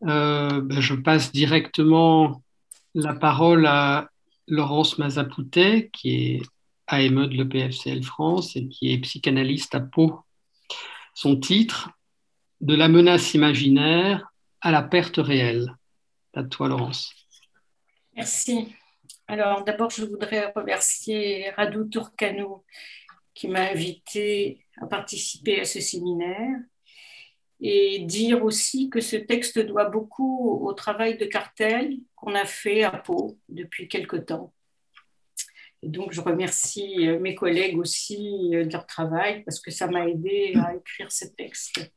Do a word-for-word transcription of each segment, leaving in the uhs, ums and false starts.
Euh, ben, je passe directement la parole à Laurence Mazapoutet, qui est A M E de l'E P F C L France et qui est psychanalyste à Pau. Son titre, De la menace imaginaire à la perte réelle. À toi, Laurence. Merci. Alors, d'abord, je voudrais remercier Radou Tourcanou qui m'a invité à participer à ce séminaire et dire aussi que ce texte doit beaucoup au travail de cartel qu'on a fait à Pau depuis quelque temps. Et donc, je remercie mes collègues aussi de leur travail parce que ça m'a aidé à écrire ce texte.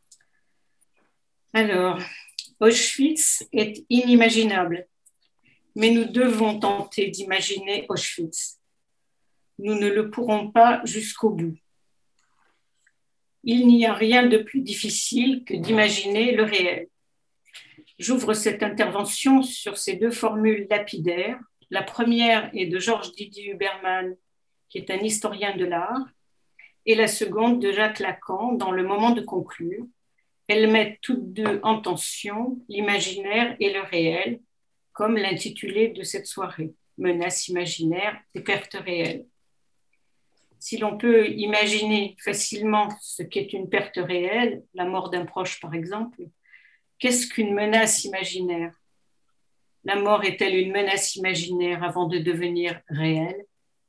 Alors, Auschwitz est inimaginable, mais nous devons tenter d'imaginer Auschwitz. Nous ne le pourrons pas jusqu'au bout. Il n'y a rien de plus difficile que d'imaginer le réel. J'ouvre cette intervention sur ces deux formules lapidaires. La première est de Georges Didier Huberman, qui est un historien de l'art, et la seconde de Jacques Lacan, dans Le moment de conclure. Elles mettent toutes deux en tension l'imaginaire et le réel, comme l'intitulé de cette soirée, Menace imaginaire et perte réelle. Si l'on peut imaginer facilement ce qu'est une perte réelle, la mort d'un proche par exemple, qu'est-ce qu'une menace imaginaire? La mort est-elle une menace imaginaire avant de devenir réelle?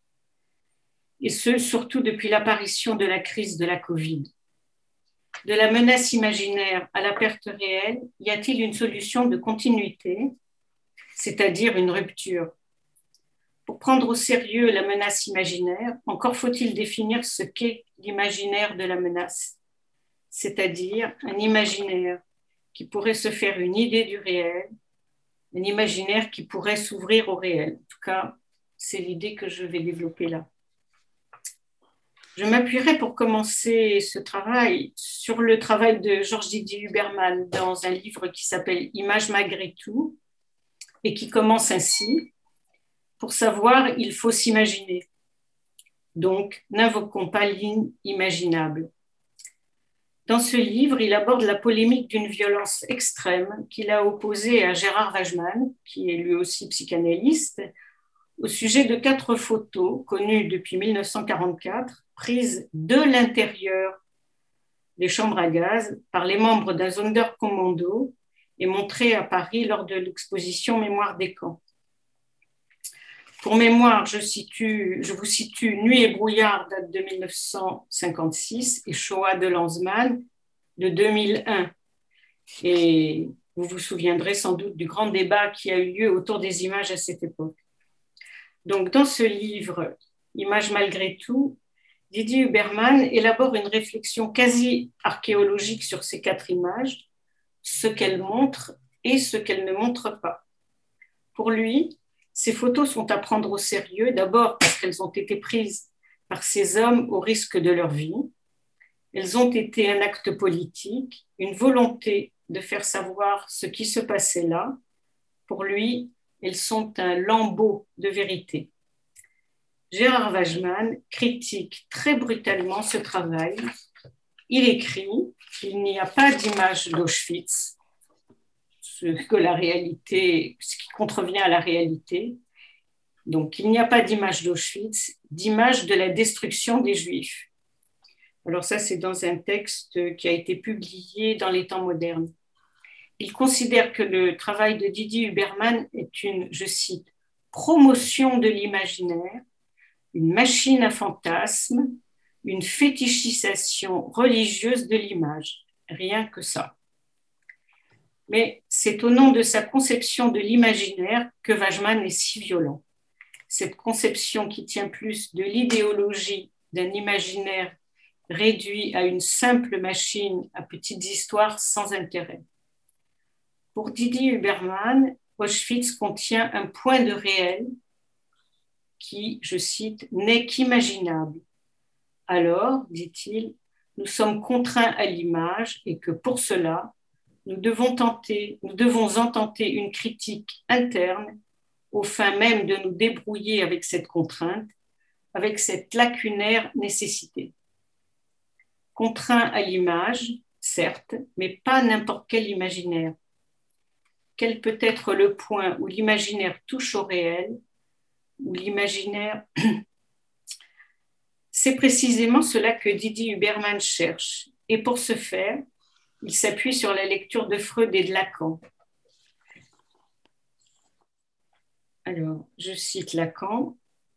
Et ce, surtout depuis l'apparition de la crise de la Covid. De la menace imaginaire à la perte réelle, y a-t-il une solution de continuité, c'est-à-dire une rupture? Pour prendre au sérieux la menace imaginaire, encore faut-il définir ce qu'est l'imaginaire de la menace, c'est-à-dire un imaginaire qui pourrait se faire une idée du réel, un imaginaire qui pourrait s'ouvrir au réel. En tout cas, c'est l'idée que je vais développer là. Je m'appuierai pour commencer ce travail sur le travail de Georges Didier Huberman dans un livre qui s'appelle Images malgré tout et qui commence ainsi. Pour savoir, il faut s'imaginer. Donc, n'invoquons pas l'inimaginable. Dans ce livre, il aborde la polémique d'une violence extrême qu'il a opposée à Gérard Wageman, qui est lui aussi psychanalyste, au sujet de quatre photos connues depuis mille neuf cent quarante-quatre, prises de l'intérieur des chambres à gaz par les membres d'un Sonderkommando et montrées à Paris lors de l'exposition Mémoire des camps. Pour mémoire, je, situe, je vous situe Nuit et brouillard, date de mille neuf cent cinquante-six, et Shoah de Lanzmann de deux mille un. Et vous vous souviendrez sans doute du grand débat qui a eu lieu autour des images à cette époque. Donc, dans ce livre, Images malgré tout, Didier Huberman élabore une réflexion quasi archéologique sur ces quatre images, ce qu'elles montrent et ce qu'elles ne montrent pas. Pour lui, ces photos sont à prendre au sérieux, d'abord parce qu'elles ont été prises par ces hommes au risque de leur vie. Elles ont été un acte politique, une volonté de faire savoir ce qui se passait là. Pour lui, elles sont un lambeau de vérité. Gérard Wageman critique très brutalement ce travail. Il écrit qu'il n'y a pas d'image d'Auschwitz, ce que la réalité, ce qui contrevient à la réalité. Donc, il n'y a pas d'image d'Auschwitz, d'image de la destruction des Juifs. Alors ça, c'est dans un texte qui a été publié dans les temps modernes. Il considère que le travail de Didier Huberman est une, je cite, promotion de l'imaginaire, une machine à fantasmes, une fétichisation religieuse de l'image. Rien que ça. Mais c'est au nom de sa conception de l'imaginaire que Wageman est si violent. Cette conception qui tient plus de l'idéologie d'un imaginaire réduit à une simple machine à petites histoires sans intérêt. Pour Didier Huberman, Auschwitz contient un point de réel qui, je cite, n'est qu'imaginable. Alors, dit-il, nous sommes contraints à l'image et que pour cela, nous devons tenter, nous devons en tenter une critique interne aux fins même de nous débrouiller avec cette contrainte, avec cette lacunaire nécessité. Contraint à l'image, certes, mais pas n'importe quel imaginaire. quel peut être le point où l'imaginaire touche au réel, où l'imaginaire... C'est précisément cela que Didier Huberman cherche. Et pour ce faire, il s'appuie sur la lecture de Freud et de Lacan. Alors, je cite Lacan.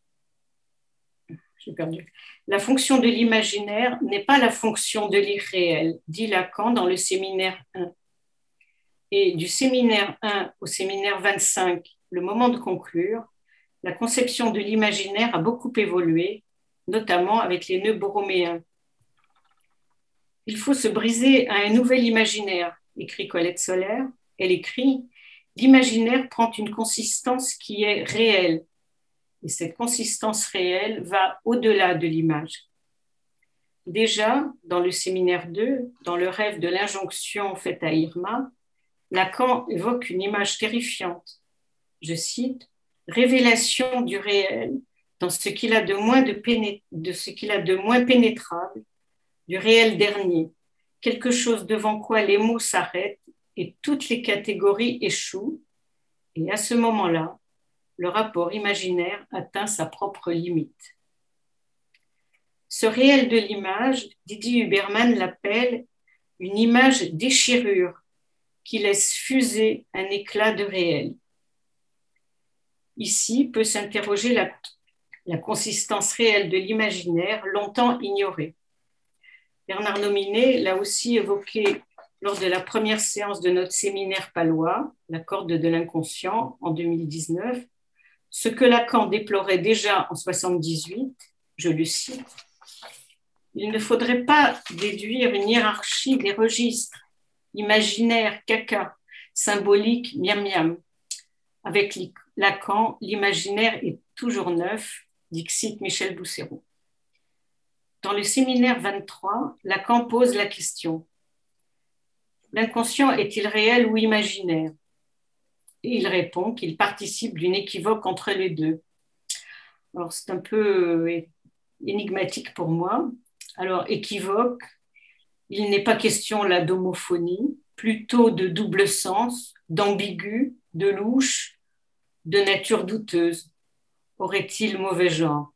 J'ai perdu. La fonction de l'imaginaire n'est pas la fonction de l'irréel, dit Lacan dans le séminaire un. Et du séminaire un au séminaire vingt-cinq, le moment de conclure, la conception de l'imaginaire a beaucoup évolué, notamment avec les nœuds borroméens. Il faut se briser à un nouvel imaginaire, écrit Colette Soler. Elle écrit « L'imaginaire prend une consistance qui est réelle, et cette consistance réelle va au-delà de l'image. » Déjà, dans le séminaire deux, dans le rêve de l'injonction faite à Irma, Lacan évoque une image terrifiante. Je cite, « Révélation du réel dans ce qu'il a de moins, de péné... de ce qu'il a de moins pénétrable, du réel dernier, quelque chose devant quoi les mots s'arrêtent et toutes les catégories échouent. Et à ce moment-là, le rapport imaginaire atteint sa propre limite. » Ce réel de l'image, Didier Huberman l'appelle une image déchirure qui laisse fuser un éclat de réel. Ici peut s'interroger la, la consistance réelle de l'imaginaire longtemps ignorée. Bernard Nominet l'a aussi évoqué lors de la première séance de notre séminaire palois, la corde de l'inconscient, en deux mille dix-neuf, ce que Lacan déplorait déjà en soixante-dix-huit, je le cite, « Il ne faudrait pas déduire une hiérarchie des registres, imaginaire, caca, symbolique, miam miam. Avec Lacan, l'imaginaire est toujours neuf, dixit Michel Bousseyroux. » Dans le séminaire vingt-trois, Lacan pose la question « L'inconscient est-il réel ou imaginaire ?» Et il répond qu'il participe d'une équivoque entre les deux. Alors, c'est un peu énigmatique pour moi. Alors, équivoque, il n'est pas question là d'homophonie, plutôt de double sens, d'ambigu, de louche, de nature douteuse. Aurait-il mauvais genre?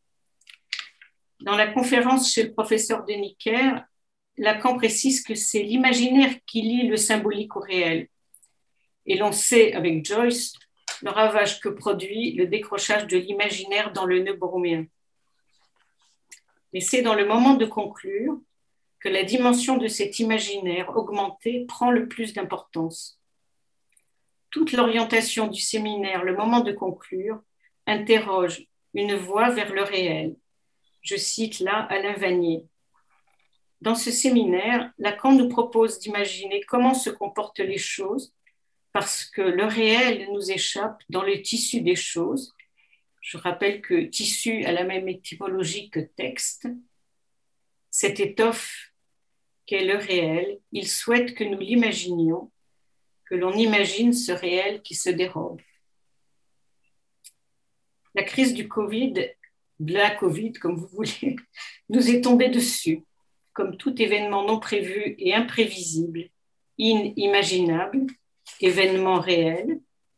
Dans la conférence chez le professeur de Necker, Lacan précise que c'est l'imaginaire qui lie le symbolique au réel. Et l'on sait, avec Joyce, le ravage que produit le décrochage de l'imaginaire dans le nœud borroméen. Mais c'est dans le moment de conclure que la dimension de cet imaginaire augmenté prend le plus d'importance. Toute l'orientation du séminaire, le moment de conclure, interroge une voie vers le réel. Je cite là Alain Vanier. Dans ce séminaire, Lacan nous propose d'imaginer comment se comportent les choses parce que le réel nous échappe dans le tissu des choses. Je rappelle que tissu a la même étymologie que texte. Cette étoffe qu'est le réel, il souhaite que nous l'imaginions, que l'on imagine ce réel qui se dérobe. La crise du Covid, de la Covid, comme vous voulez, nous est tombée dessus, comme tout événement non prévu et imprévisible, inimaginable, événement réel.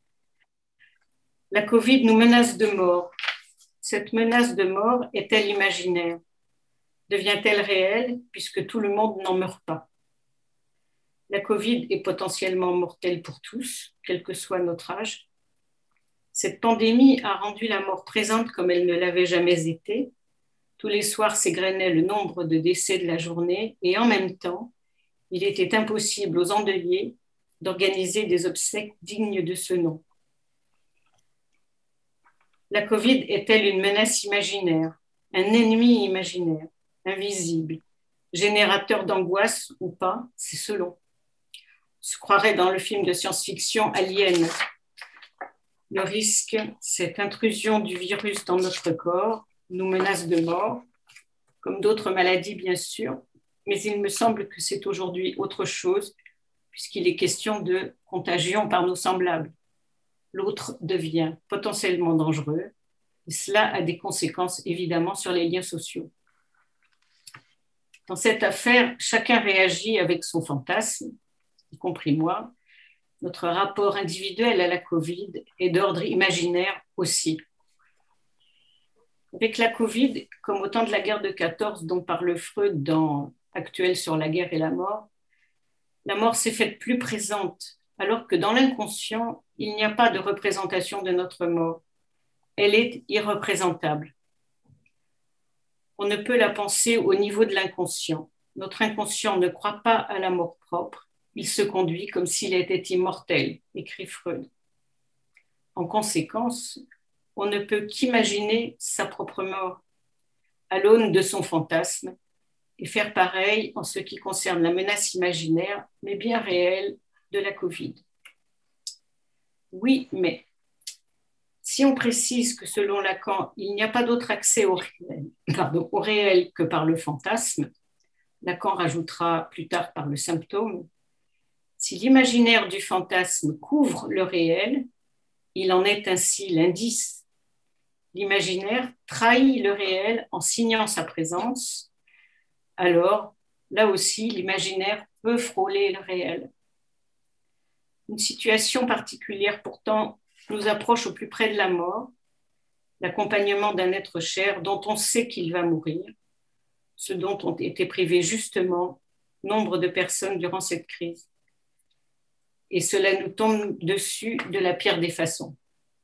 La Covid nous menace de mort. Cette menace de mort est-elle imaginaire? Devient-elle réelle puisque tout le monde n'en meurt pas? La Covid est potentiellement mortelle pour tous, quel que soit notre âge. Cette pandémie a rendu la mort présente comme elle ne l'avait jamais été. Tous les soirs s'égrenait le nombre de décès de la journée et en même temps, il était impossible aux endeuillés d'organiser des obsèques dignes de ce nom. La Covid est-elle une menace imaginaire, un ennemi imaginaire, invisible, générateur d'angoisse ou pas, c'est selon. On se croirait dans le film de science-fiction Alien. Le risque, cette intrusion du virus dans notre corps, nous menace de mort, comme d'autres maladies bien sûr, mais il me semble que c'est aujourd'hui autre chose, puisqu'il est question de contagion par nos semblables. L'autre devient potentiellement dangereux, et cela a des conséquences évidemment sur les liens sociaux. Dans cette affaire, chacun réagit avec son fantasme, y compris moi, Notre rapport individuel à la Covid est d'ordre imaginaire aussi. Avec la Covid, comme au temps de la guerre de quatorze dont parle Freud dans Actuel sur la guerre et la mort, la mort s'est faite plus présente, alors que dans l'inconscient, il n'y a pas de représentation de notre mort. Elle est irreprésentable. On ne peut la penser au niveau de l'inconscient. Notre inconscient ne croit pas à la mort propre. Il se conduit comme s'il était immortel, écrit Freud. En conséquence, on ne peut qu'imaginer sa propre mort à l'aune de son fantasme et faire pareil en ce qui concerne la menace imaginaire, mais bien réelle, de la Covid. Oui, mais si on précise que selon Lacan, il n'y a pas d'autre accès au réel, pardon, au réel que par le fantasme, Lacan rajoutera plus tard par le symptôme, si l'imaginaire du fantasme couvre le réel, il en est ainsi l'indice. L'imaginaire trahit le réel en signant sa présence, alors là aussi l'imaginaire peut frôler le réel. Une situation particulière pourtant nous approche au plus près de la mort, l'accompagnement d'un être cher dont on sait qu'il va mourir, ce dont ont été privés justement nombre de personnes durant cette crise. Et cela nous tombe dessus de la pire des façons.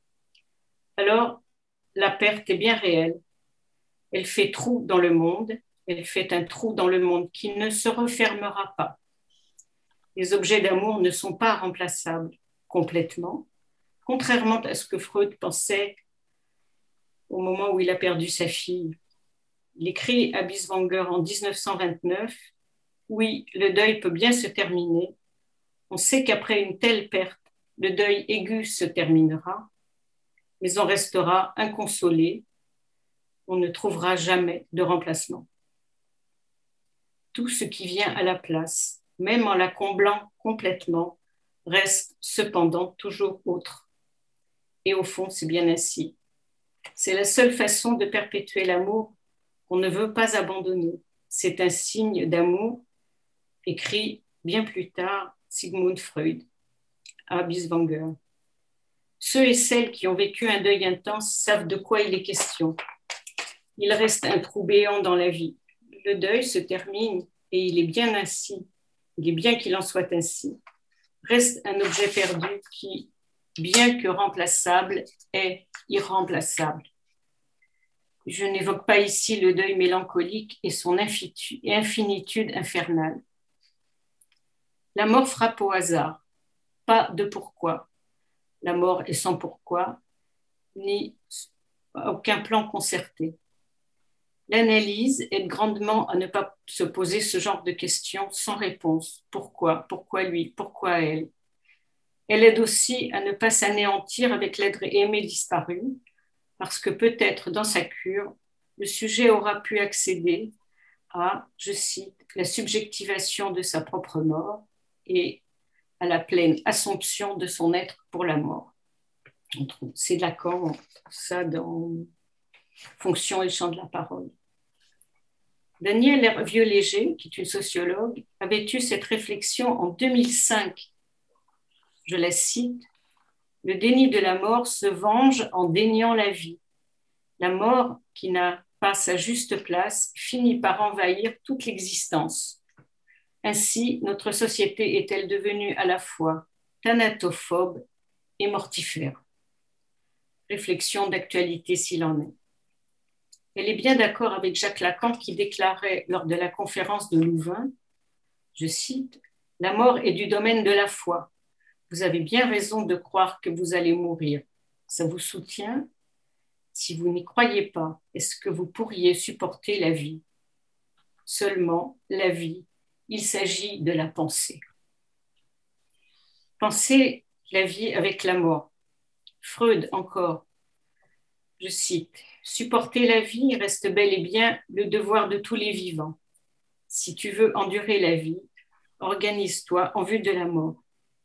Alors, la perte est bien réelle. Elle fait trou dans le monde, elle fait un trou dans le monde qui ne se refermera pas. Les objets d'amour ne sont pas remplaçables complètement, contrairement à ce que Freud pensait au moment où il a perdu sa fille. Il écrit à Bieswanger en dix-neuf cent vingt-neuf, « Oui, le deuil peut bien se terminer. On sait qu'après une telle perte, le deuil aigu se terminera, mais on restera inconsolé. On ne trouvera jamais de remplacement. Tout ce qui vient à la place, même en la comblant complètement, reste cependant toujours autre. Et au fond, c'est bien ainsi. C'est la seule façon de perpétuer l'amour qu'on ne veut pas abandonner. C'est un signe d'amour, écrit bien plus tard Sigmund Freud à Bieswanger. Ceux et celles qui ont vécu un deuil intense savent de quoi il est question. Il reste un trou béant dans la vie. Le deuil se termine et il est bien ainsi. Il est bien qu'il en soit ainsi. Reste un objet perdu qui, bien que remplaçable, est irremplaçable. Je n'évoque pas ici le deuil mélancolique et son infinitude infernale. La mort frappe au hasard, pas de pourquoi. La mort est sans pourquoi, ni aucun plan concerté. L'analyse aide grandement à ne pas se poser ce genre de questions sans réponse. Pourquoi? Pourquoi lui? Pourquoi elle? Elle aide aussi à ne pas s'anéantir avec l'être aimé disparu, parce que peut-être dans sa cure, le sujet aura pu accéder à, je cite, la subjectivation de sa propre mort et à la pleine assomption de son être pour la mort. C'est Lacan, ça dans Fonction et champ de la parole. Danielle Hervieux-Léger, qui est une sociologue, avait eu cette réflexion en deux mille cinq. Je la cite, « Le déni de la mort se venge en déniant la vie. La mort, qui n'a pas sa juste place, finit par envahir toute l'existence. Ainsi, notre société est-elle devenue à la fois thanatophobe et mortifère. » Réflexion d'actualité s'il en est. Elle est bien d'accord avec Jacques Lacan qui déclarait lors de la conférence de Louvain, je cite, « La mort est du domaine de la foi. Vous avez bien raison de croire que vous allez mourir. Ça vous soutient? Si vous n'y croyez pas, est-ce que vous pourriez supporter la vie? Seulement, la vie, il s'agit de la pensée. » Penser la vie avec la mort. Freud encore, je cite, « Supporter la vie reste bel et bien le devoir de tous les vivants. Si tu veux endurer la vie, organise-toi en vue de la mort. »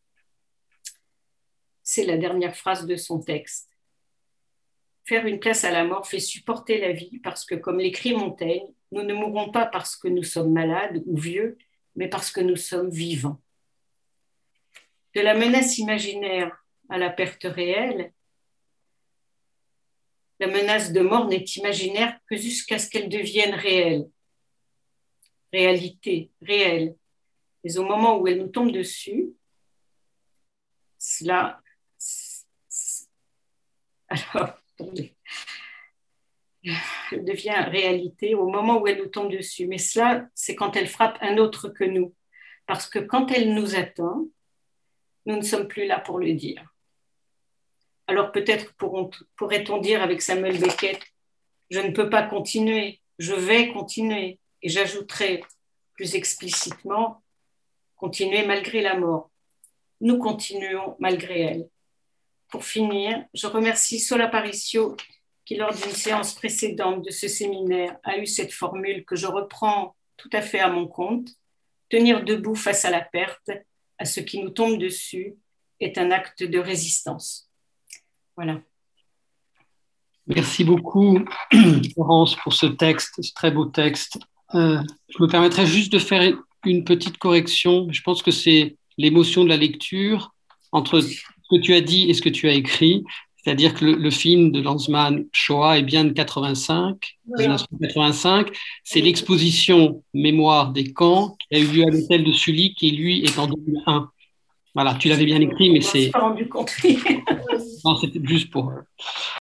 C'est la dernière phrase de son texte. Faire une place à la mort fait supporter la vie parce que, comme l'écrit Montaigne, nous ne mourrons pas parce que nous sommes malades ou vieux, mais parce que nous sommes vivants. de la menace imaginaire à la perte réelle, la menace de mort n'est imaginaire que jusqu'à ce qu'elle devienne réelle, réalité, réelle. Mais au moment où elle nous tombe dessus, cela... Alors, attendez. Elle devient réalité au moment où elle nous tombe dessus. Mais cela, c'est quand elle frappe un autre que nous. Parce que quand elle nous atteint, nous ne sommes plus là pour le dire. Alors peut-être pourrait-on dire avec Samuel Beckett, je ne peux pas continuer, je vais continuer. Et j'ajouterai plus explicitement, continuer malgré la mort. Nous continuons malgré elle. Pour finir, je remercie Sola Paricio qui, lors d'une séance précédente de ce séminaire, a eu cette formule que je reprends tout à fait à mon compte. Tenir debout face à la perte, à ce qui nous tombe dessus, est un acte de résistance. Voilà. Merci beaucoup, Laurence, pour ce texte, ce très beau texte. Euh, je me permettrai juste de faire une petite correction. Je pense que c'est l'émotion de la lecture entre ce que tu as dit et ce que tu as écrit. C'est-à-dire que le, le film de Lanzmann, Shoah, est bien de quatre-vingt-cinq, mille neuf cent quatre-vingt-cinq. C'est l'exposition Mémoire des camps qui a eu lieu à l'hôtel de Sully, qui lui est en deux mille un. Voilà, tu l'avais bien écrit, mais c'est... Je me suis pas rendu compte. Non, c'était juste pour...